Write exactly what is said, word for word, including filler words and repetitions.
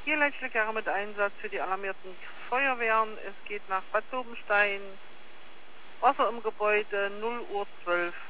Hier Leitstelle mit Einsatz für die alarmierten Feuerwehren. Es geht nach Bad Dobenstein. Wasser im Gebäude null Uhr zwölf.